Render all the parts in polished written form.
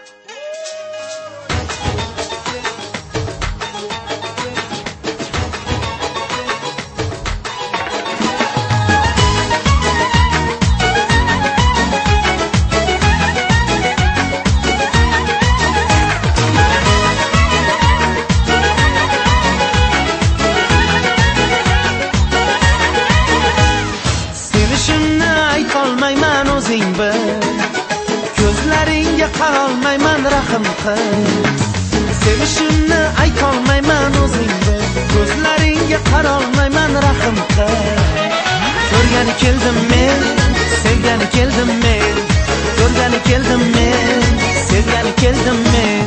Aytolmayman o'zing bil, ko'zlaringga qarolmayman rahim qil. Sevishimni aytolmayman o'zing bil, ko'zlaringga qarolmayman rahim qil. Ko'rgani keldim men, sevgani keldim men, ko'rgani keldim men, sevgani keldim men.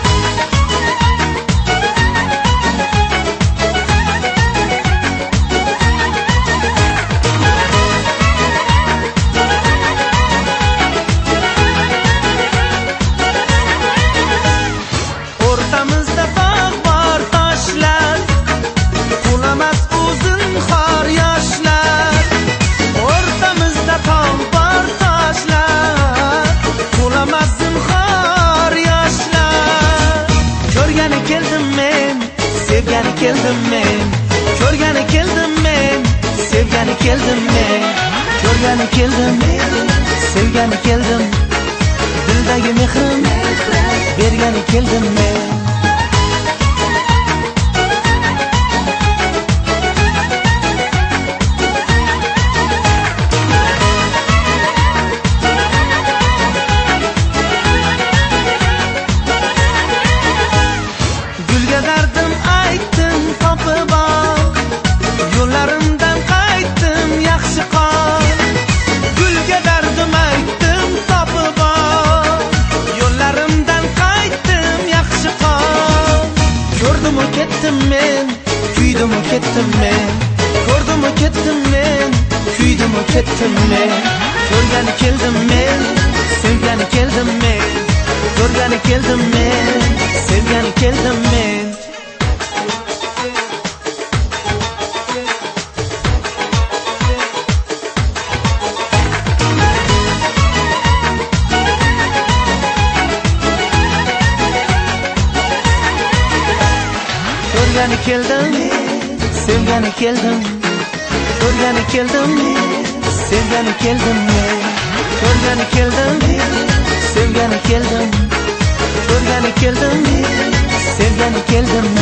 Sevgani keldim men, ko'rgani keldim men, sevgani keldim men, ko'rgani keldim men, sevgani keldim, dildagi mehrim bergani keldim men. Gulga dardim aytdim topib ol, yo'llarimdan qaytdim yaxshi qol. Gulga dardim aytdim topib ol, yo'llarimdan qaytdim yaxshi qol. Ko'rdim u ketdim men, kuydim u ketdim men, ko'rdim u ketdim men, kuydim u ketdim men. Ko'rgani keldim men, sevgani keldim men, ko'rgani keldim men, sevgani keldim men. Ko'rgani keldim, sevgani keldim, ko'rgani keldim, sevgani keldim men. Ko'rgani keldim, sevgani keldim, ko'rgani keldim, sevgani keldim.